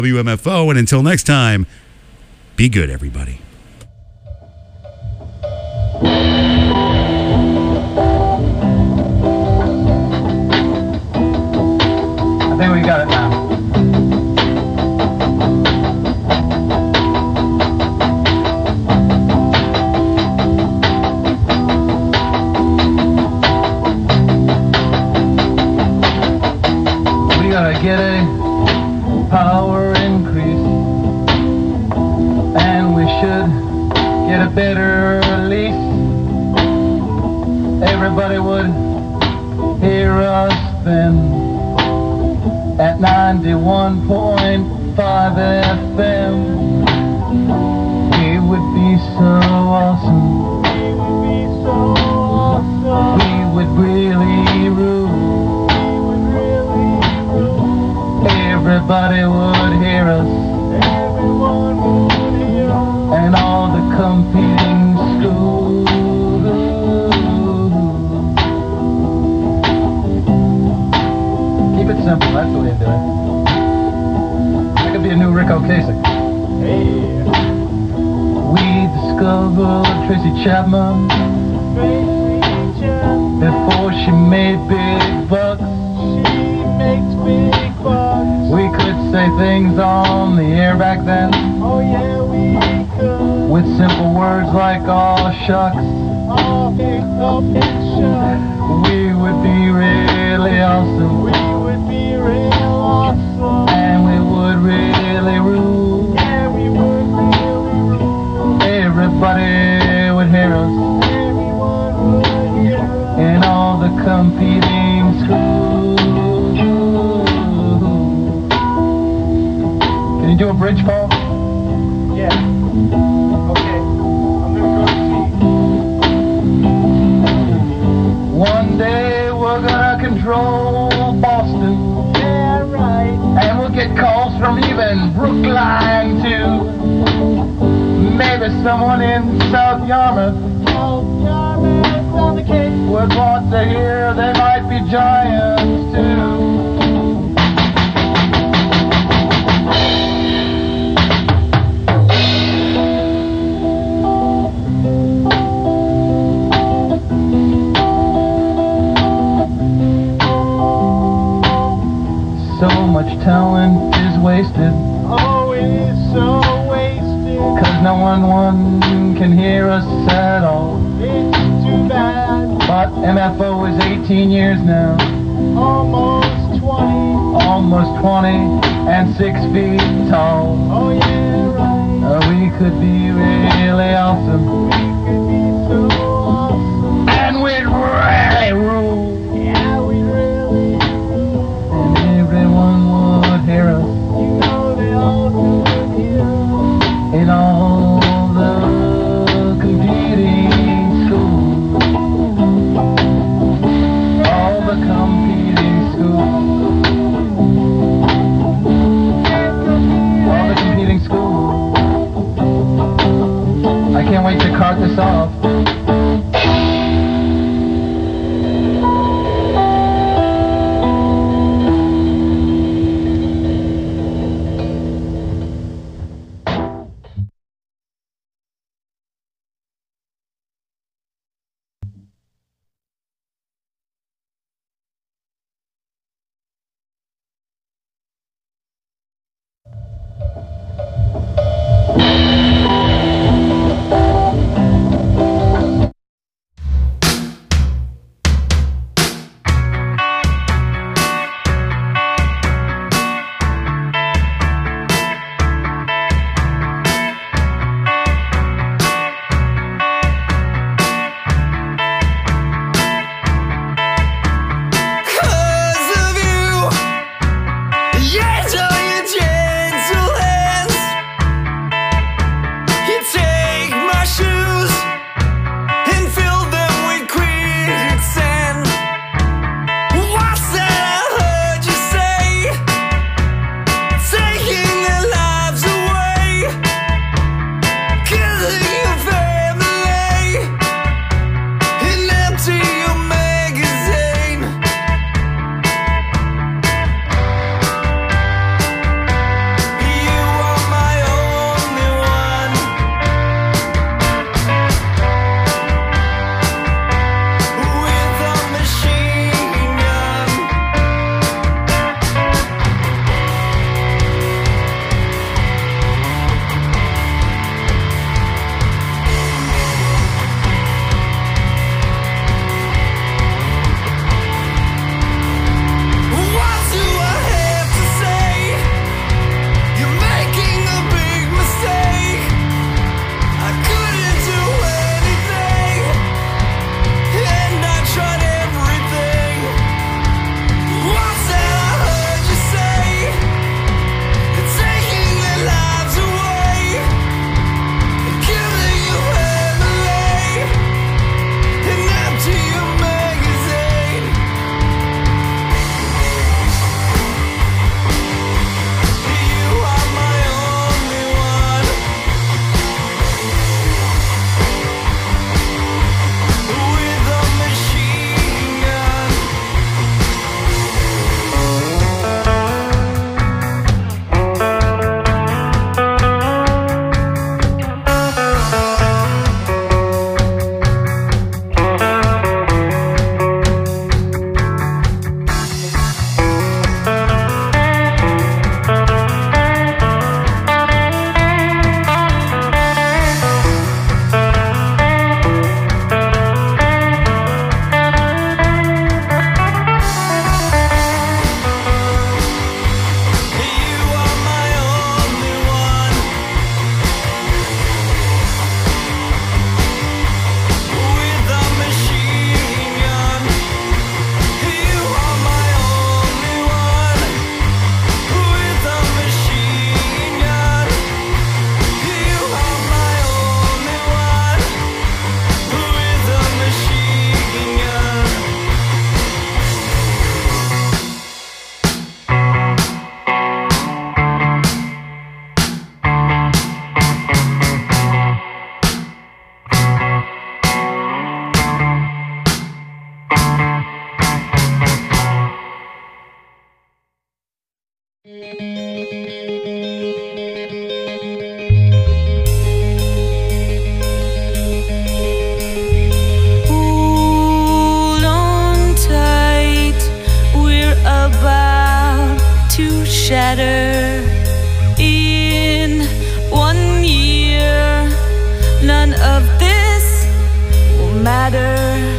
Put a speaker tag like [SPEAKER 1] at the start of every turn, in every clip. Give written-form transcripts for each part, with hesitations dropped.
[SPEAKER 1] WMFO. And until next time, be good, everybody.
[SPEAKER 2] I think we got it now. We gotta get a power increase, and we should get a better lease. Everybody would hear us then at 91.5 FM. It would be so awesome. We would really rule. Everybody would hear us. And all the competing schools. Keep it simple, that's the way to do it. That could be a new Rick Ocasek. Hey. We discovered Tracy Chapman before she made big bucks. She makes big bucks. We could say things on the air back then. Oh yeah, we could. With simple words like "aw shucks." Oh, shucks. We would be really awesome. We would be real awesome. And we would really rule. Yeah, we would really rule. Everybody would hear us. Everyone would hear us. In all the competing schools. Can you do a bridge, Paul? Yeah. Okay. I'm gonna go see. One day we're gonna control Boston. Yeah, right. And we'll get calls from even Brookline too. Maybe someone in South Yarmouth. South Yarmouth on the Cape would want to hear they might be giants too. So much talent is wasted. Oh, it is so wasted. Cause no one can hear us at all. It's too bad. But MFO is 18 years now. Almost 20. Almost 20 and 6 feet tall. Oh yeah, right. We could be really awesome. We could be so awesome. And we'd really rule. Yeah, we'd really rule. And everyone would hear us. You know they all could hear us. In all the competing schools. All the competing schools. All the competing schools. I can't wait to cart this off.
[SPEAKER 3] of this will matter.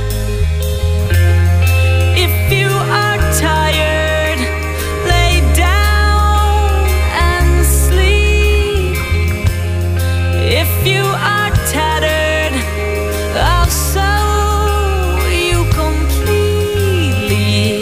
[SPEAKER 3] If you are tired, lay down and sleep. If you are tattered, I'll sew you completely.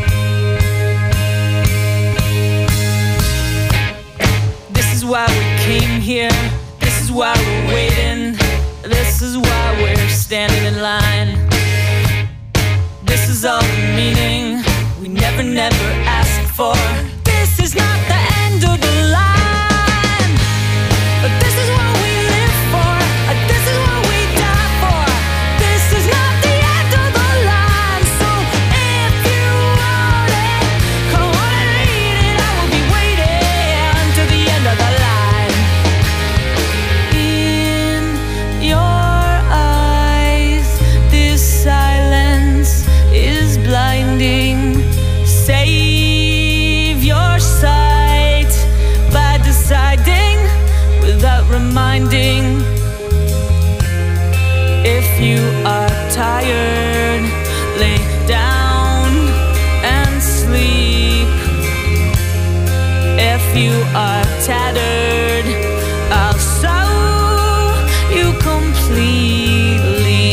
[SPEAKER 3] This is why we came here. This is why we're waiting. This is why we're standing in line. This is all the meaning we never asked for. This is not the end of the line, but this is what we live for. This is what we die for. This is not the end of the line. So if you want it, come on and read it. I will be waiting to the end of the line. In your eyes, this silence is blinding. Save your sight by deciding without reminding. If you are tired, lay down and sleep. If you are tattered, I'll sew you completely.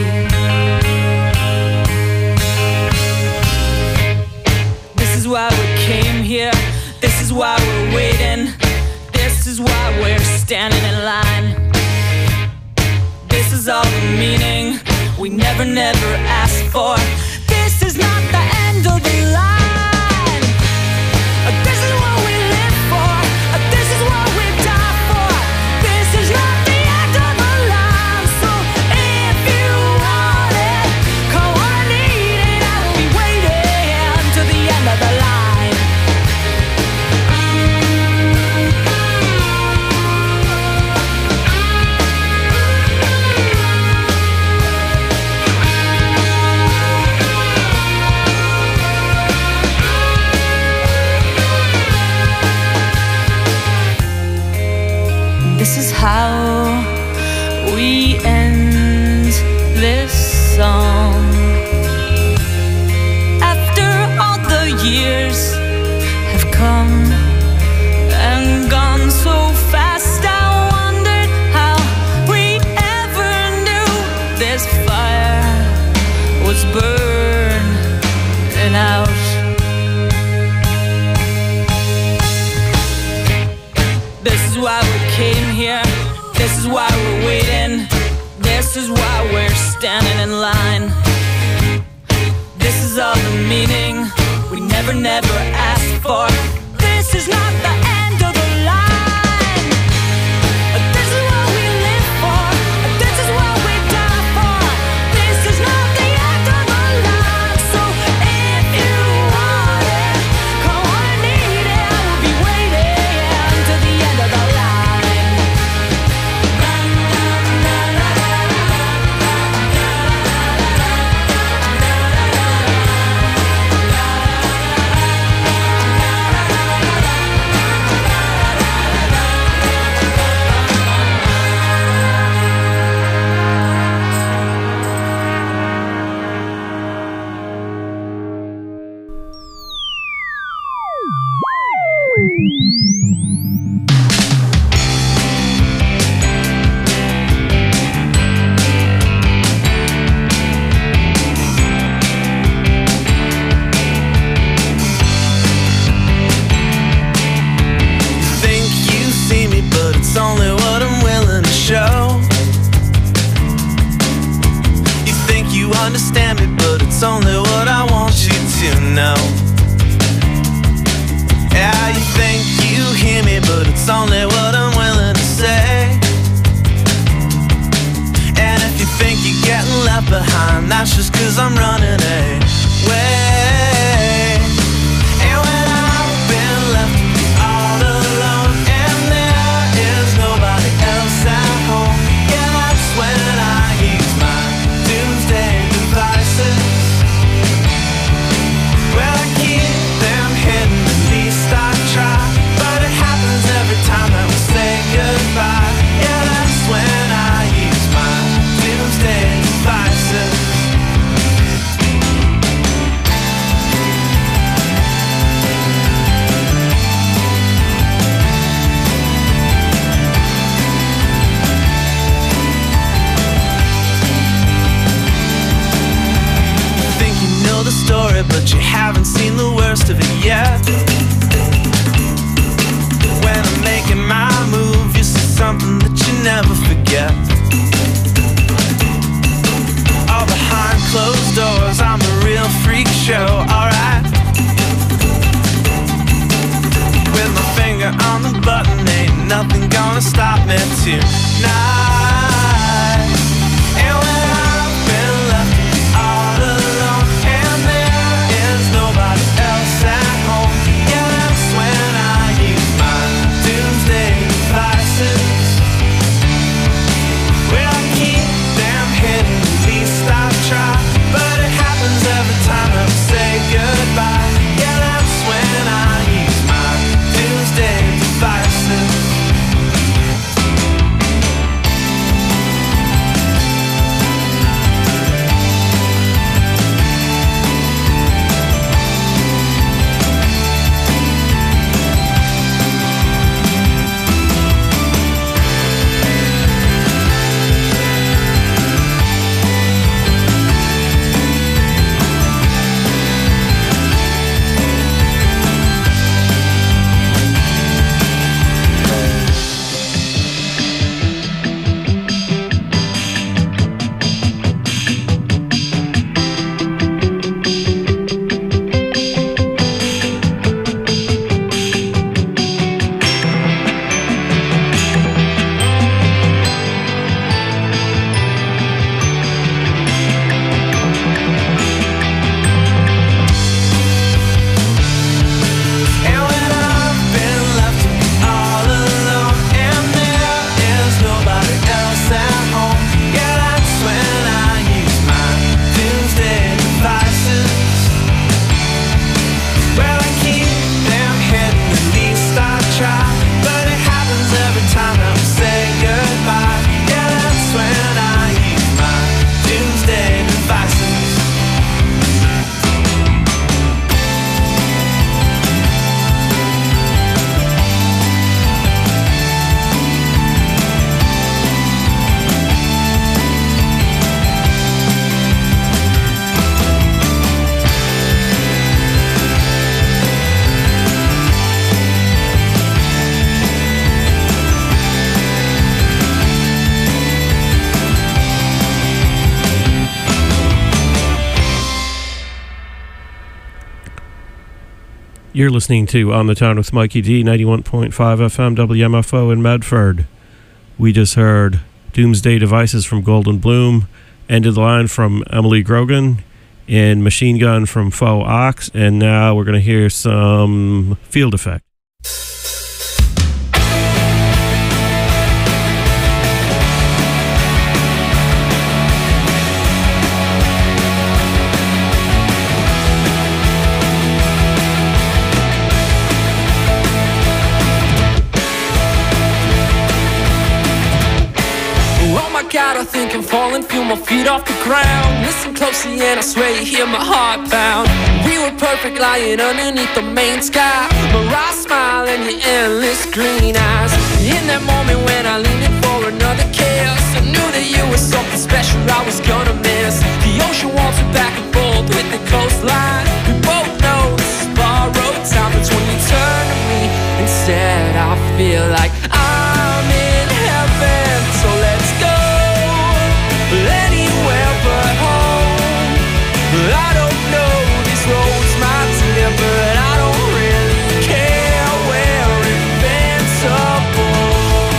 [SPEAKER 3] This is why we came here. This is why we're waiting. This is why we're standing in line. This is all the meaning we never asked for. This is not the end of the line. This is what we live for. This is what we die for. This is not the end of the line. So if you want it, come on and eat it. I will be waiting to the end of the line. This is how we end this song. After all the years have come and gone so fast, I wondered how we ever knew this fire was burning out. This is why we came here. This is why we're waiting. This is why we're standing in line. This is all the meaning we never asked for. This is not the end of the line. This is what we live for. This is what we die for. This is not the end of the line. So if you want it, come on and eat it. I will be waiting to the end of the line.
[SPEAKER 4] Understand me, but it's only what I want you to know. Yeah, you think you hear me, but it's only what I'm willing to say. And if you think you're getting left behind, that's just 'cause I'm running away. And when I've been left all alone and there is nobody else at home, yeah, that's when I use my doomsday devices. Well, I keep them hidden, at least I try, but it happens every time that we say goodbye. Yeah, that's when I use my tonight. And when I've been left all alone and there is nobody else at home, yeah, that's when I use my doomsday devices. Well, I keep them hidden, at least I try, but it happens every time I say goodbye. Yeah, that's when I use my doomsday devices.
[SPEAKER 5] You're listening to On the Town with Mikey D, 91.5 FM WMFO in Medford. We just heard Doomsday Devices from Golden Bloom, End of the Line from Emily Grogan, and Machine Gun from Faux Ox, and now we're going to hear some Field Effect.
[SPEAKER 3] God, I think I'm falling, feel my feet off the ground. Listen closely and I swear you hear my heart pound. We were perfect lying underneath the main sky, my raw smile and your endless green eyes. In that moment when I leaned in for another kiss, I knew that you were something special I was gonna miss. The ocean walls are back and forth with the coastline. We both know this is borrowed time. It's when you turn to me and said I feel like I'm in heaven. So let's go anywhere but home. I don't know these roads, my dear, but I don't really care. We're invincible.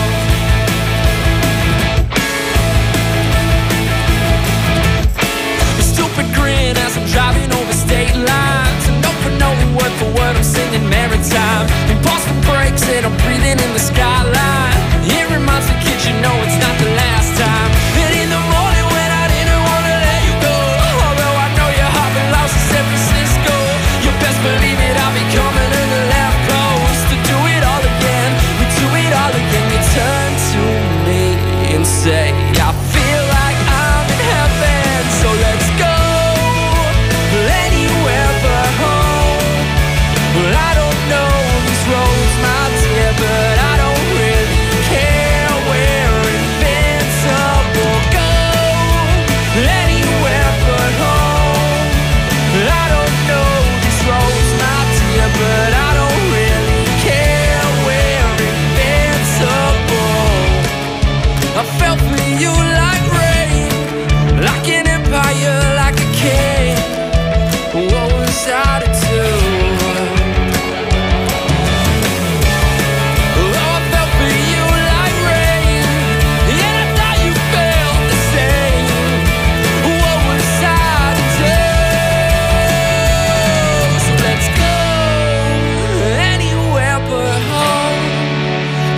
[SPEAKER 3] A stupid grin as I'm driving over state lines, and no for no word for word I'm singing maritime. And Boston breaks and I'm breathing in the skyline. It reminds the kids, you know it's not the last time. And in the morning when I didn't want to let you go, although I know your heart belongs to San Francisco, you best believe it, I'll be coming to the left coast to do it all again. We do it all again. You turn to me and say I feel like I'm in heaven. So let's go anywhere but home. Well, I don't know these roads, my dear, but I don't really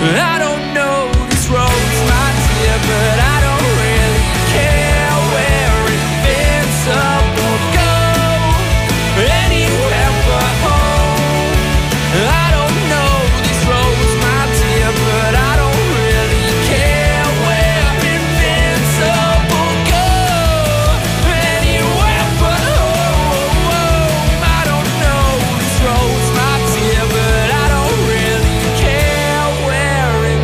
[SPEAKER 3] I don't know this road's my dear, but I don't really care where invincible go. Anywhere but home. I don't know this road's my dear, but I don't really care where invincible go. Anywhere but home. I don't know this road's my dear, but I don't really care where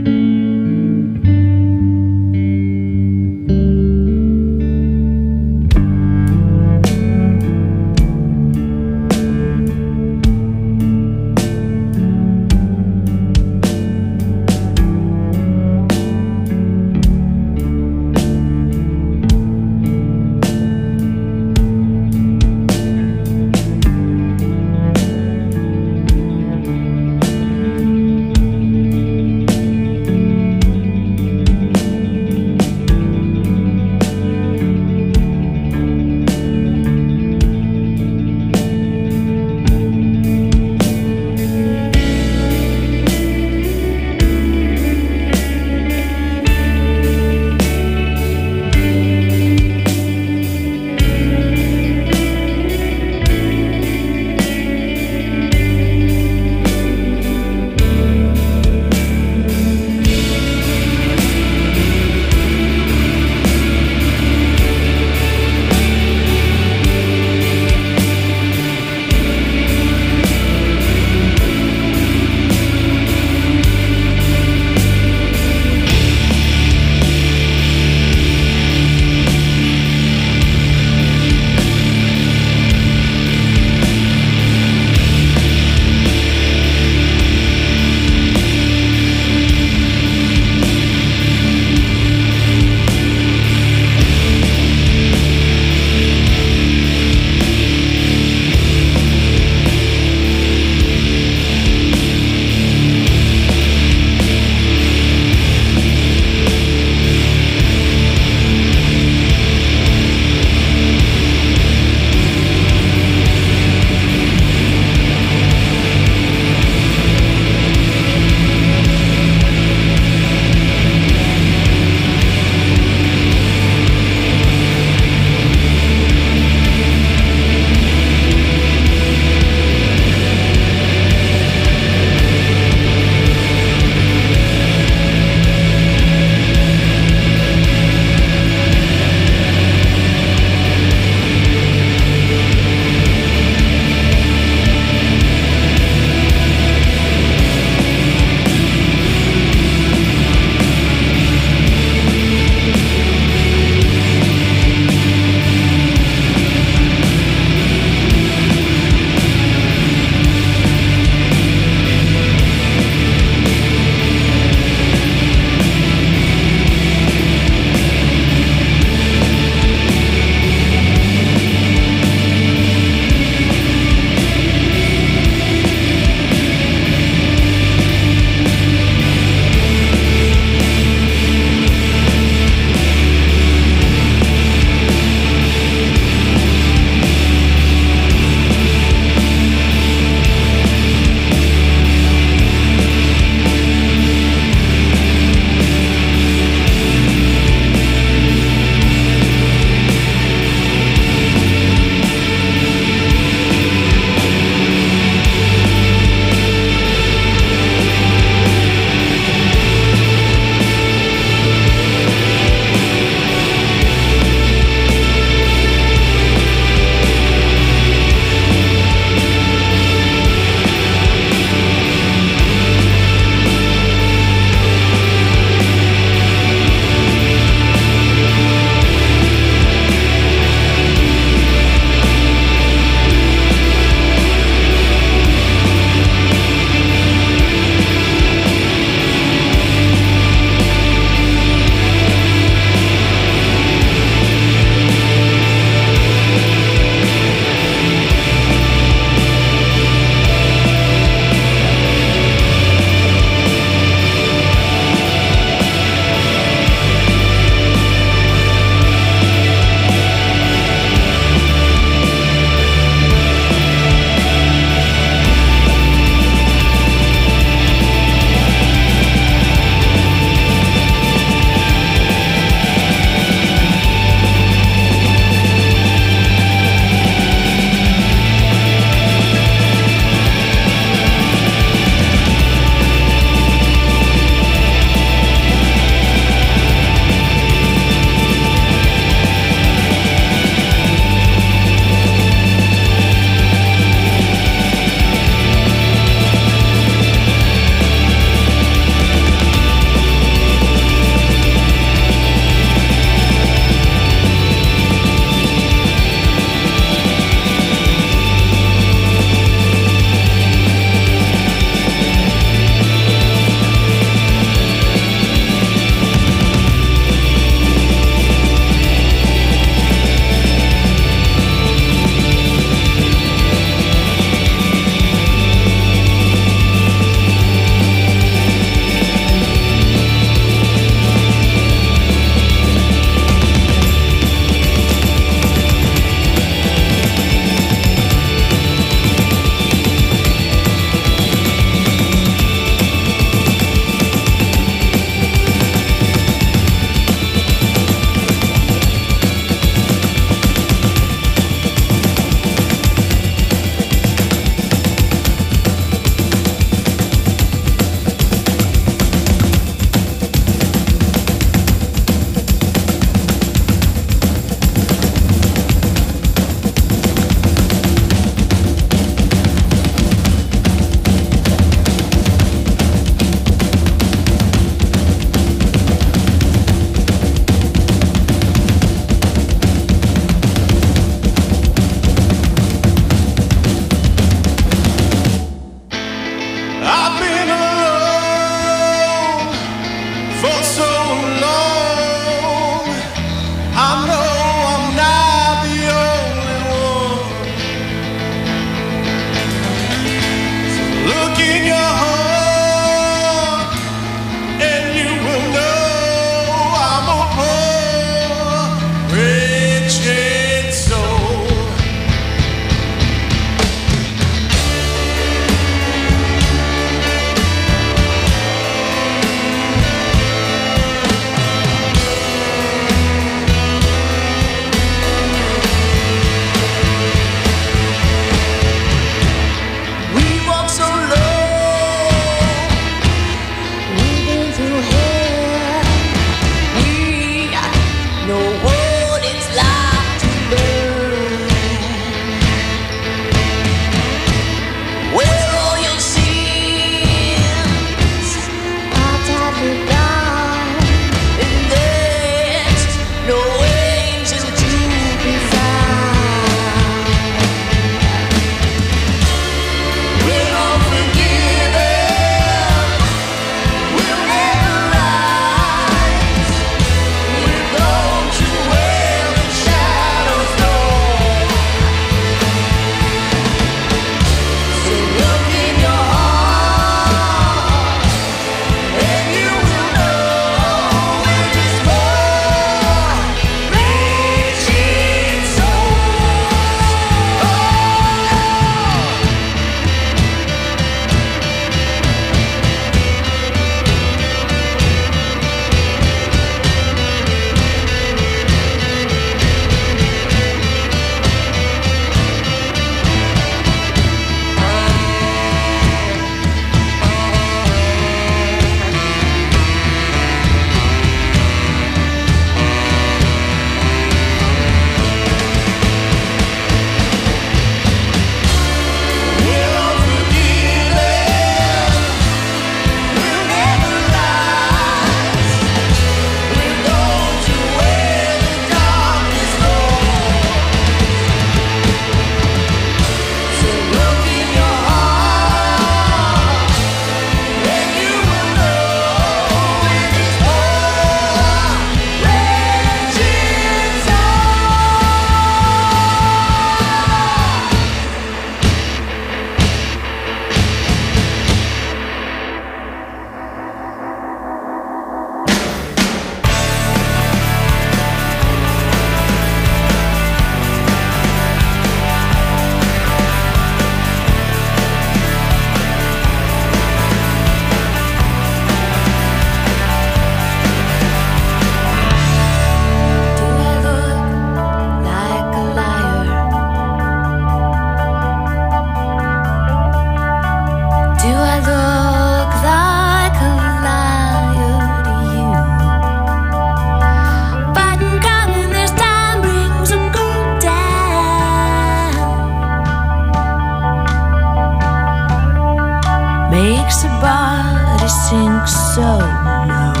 [SPEAKER 3] makes a body sink so low.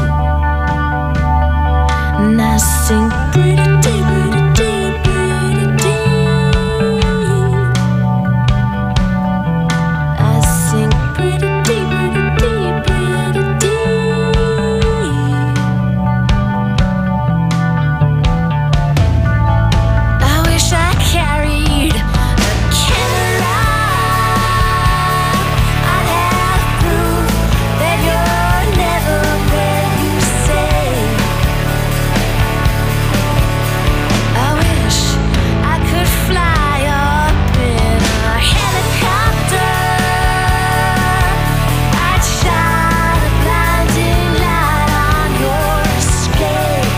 [SPEAKER 3] And I sink pretty deep, pretty deep, pretty deep. I sink pretty deep, pretty deep, pretty deep. I wish I carried a camera. I'd have proof that you're never where you say. I wish I could fly up in a helicopter. I'd shine a blinding light on your escape.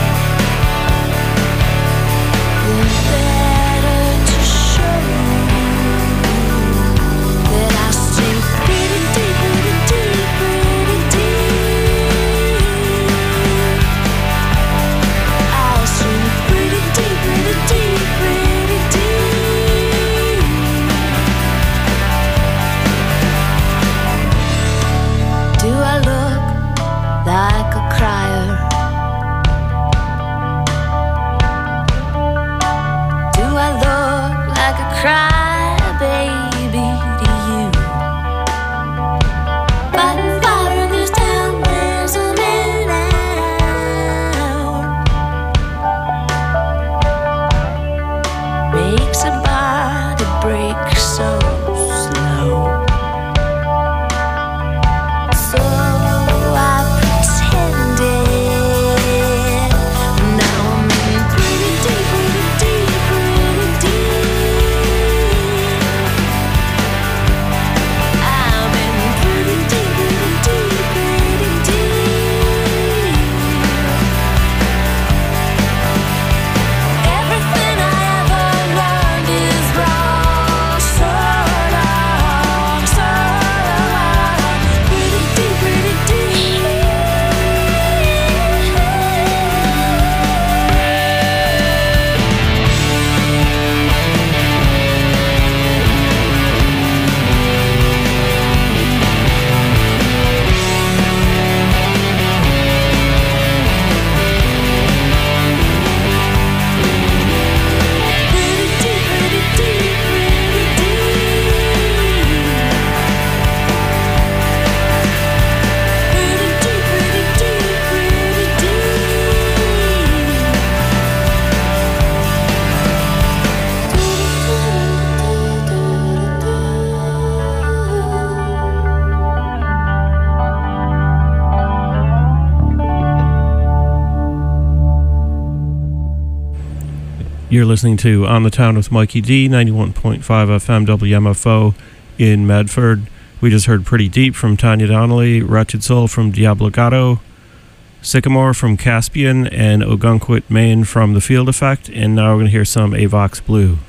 [SPEAKER 3] Then better to show that I sink pretty deep, pretty deep, pretty deep. I'll sink pretty deep, pretty deep, pretty deep. Do I look like a crier? Do I look like a crybaby to you? Fighting fire in this town, there's a man out. Makes a body break so slow. So I pretended. Now I'm in pretty deep, pretty deep, pretty deep. I'm in pretty deep, pretty deep, pretty deep. Everything I ever learned is wrong, so long, so long. Pretty deep, pretty deep. Pretty deep, pretty deep, pretty deep. Pretty deep, pretty deep, pretty
[SPEAKER 5] You're listening to On the Town with Mikey D, 91.5 FM WMFO in Medford. We just heard Pretty Deep from Tanya Donnelly, Wretched Soul from Diablo Gatto, Sycamore from Caspian, and Ogunquit, Maine from The Field Effect. And now we're going to hear some Avox Blue.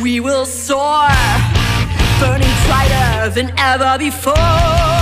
[SPEAKER 3] we will soar, burning brighter than ever before.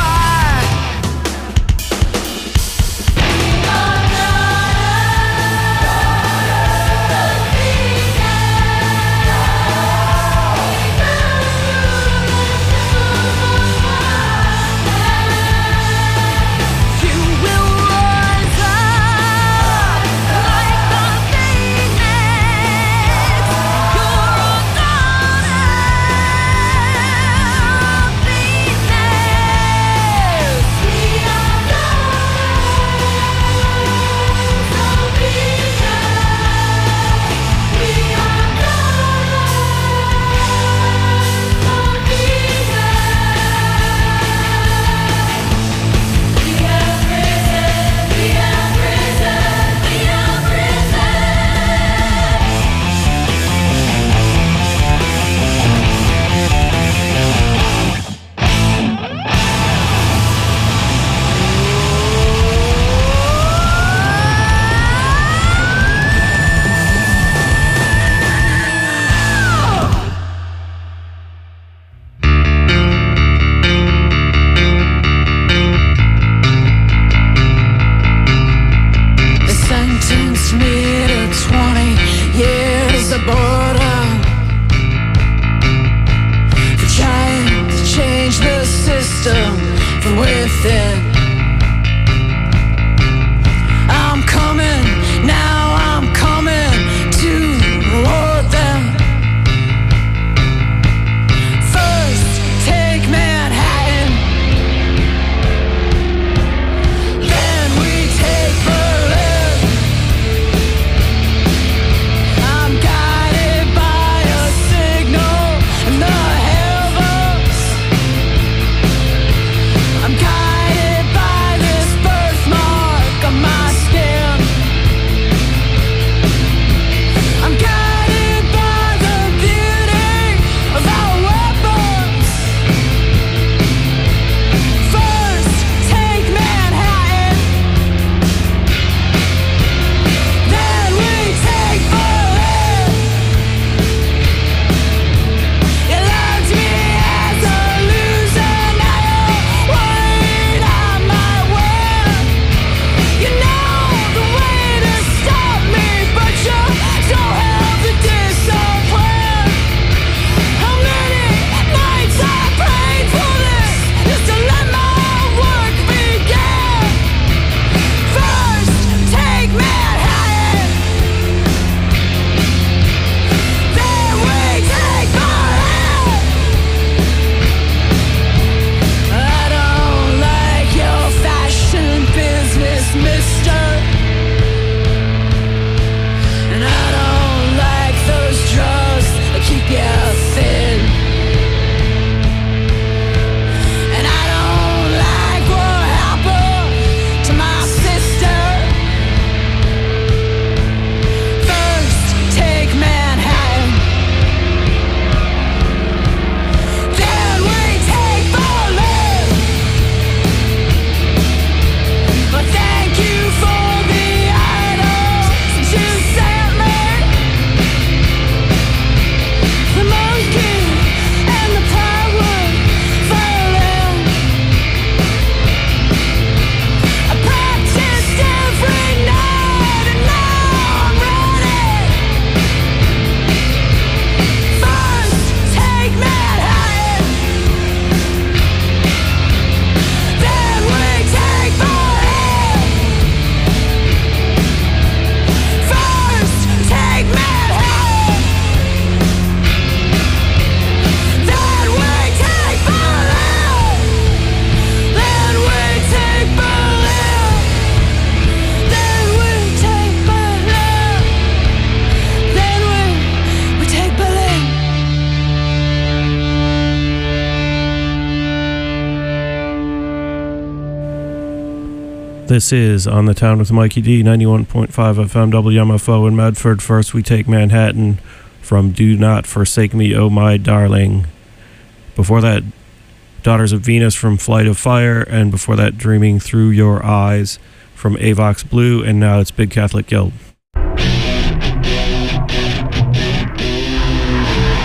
[SPEAKER 5] This is On the Town with Mikey D, 91.5 FM WMFO in Medford. First we take Manhattan from Do Not Forsake Me, Oh My Darling. Before that, Daughters of Venus from Flight of Fire, and before that, Dreaming Through Your Eyes from Avox Blue, and now it's Big Catholic Guild.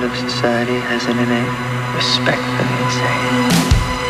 [SPEAKER 6] part of society has an innate respect for the insane.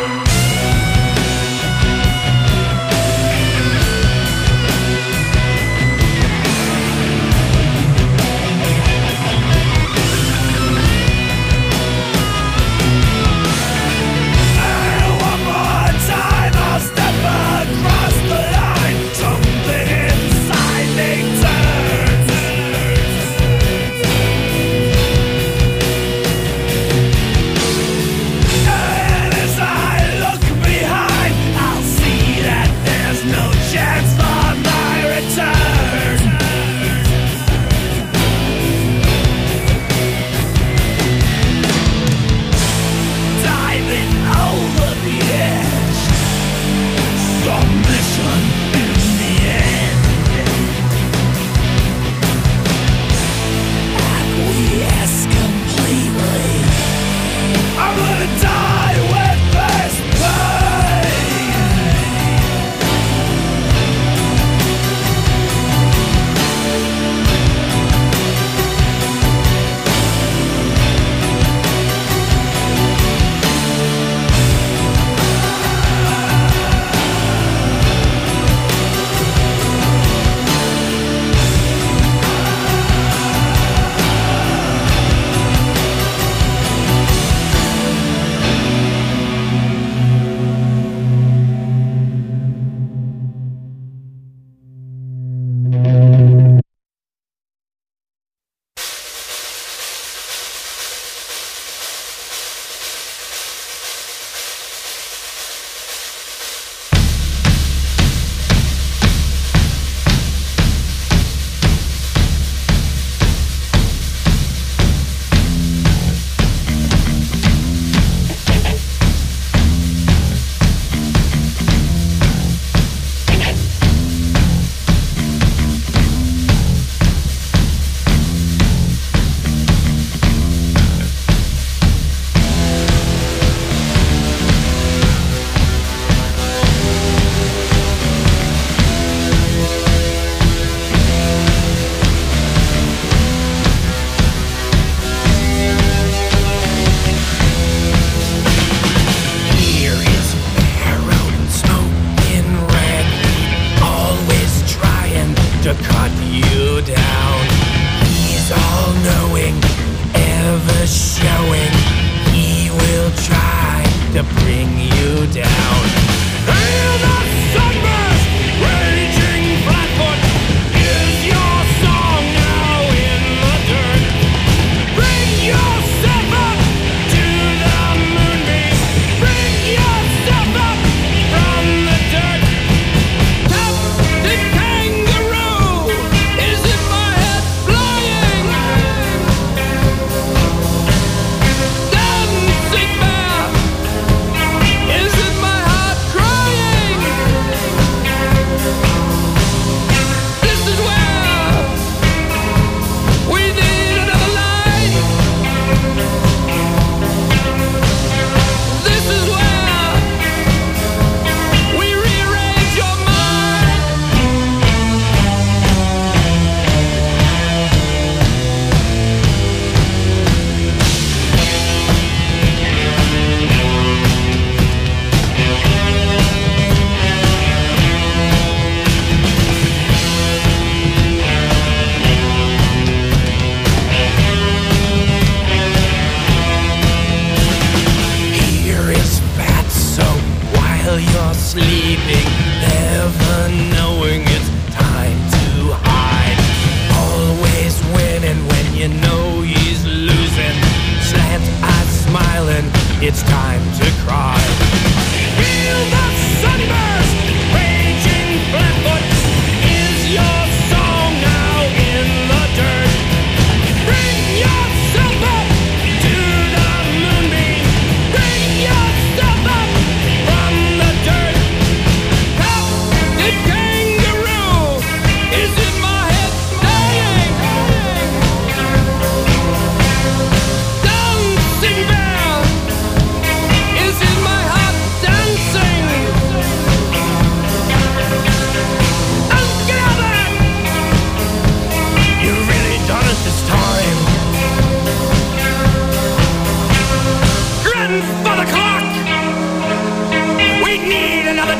[SPEAKER 4] It's time to cry. Feel the sunburst raging flatfoot. Is your song now in the dirt? Bring yourself up to the moonbeam. Bring yourself up from the dirt. Captain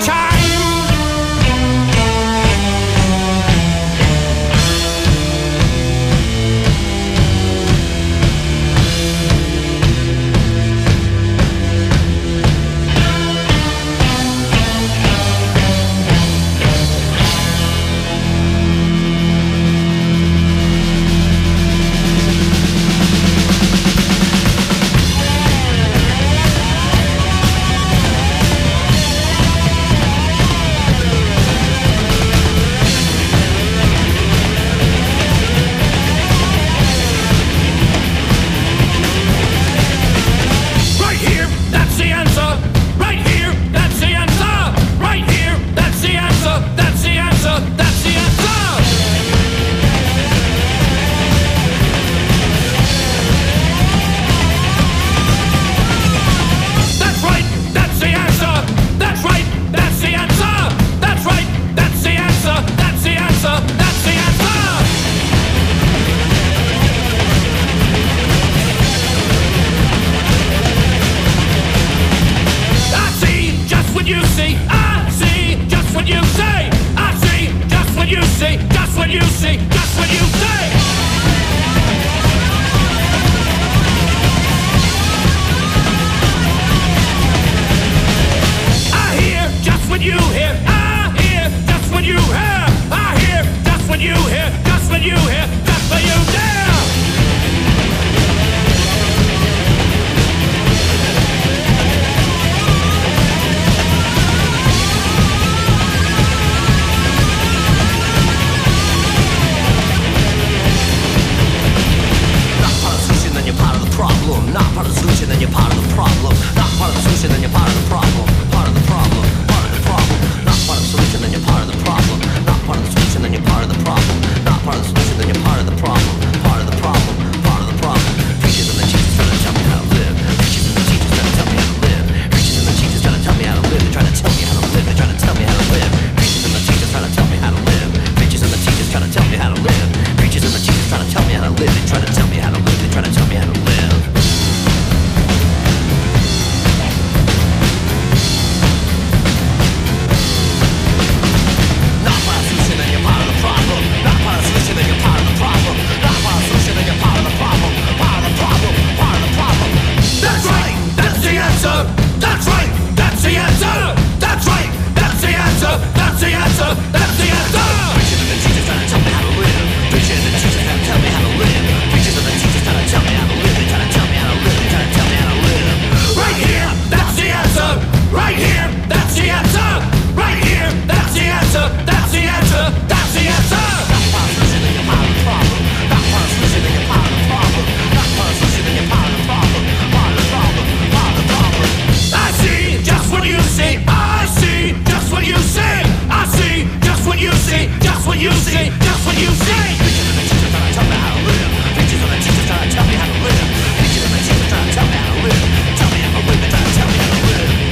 [SPEAKER 7] child.